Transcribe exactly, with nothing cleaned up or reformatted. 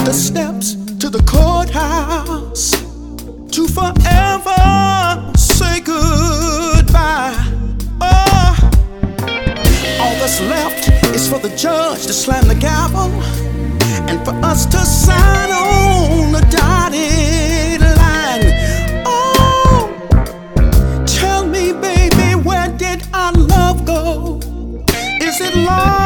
the steps to the courthouse to forever say goodbye. Oh, all that's left is for the judge to slam the gavel and for us to sign on the dotted line. Oh, tell me, baby, where did our love go? Is it lost?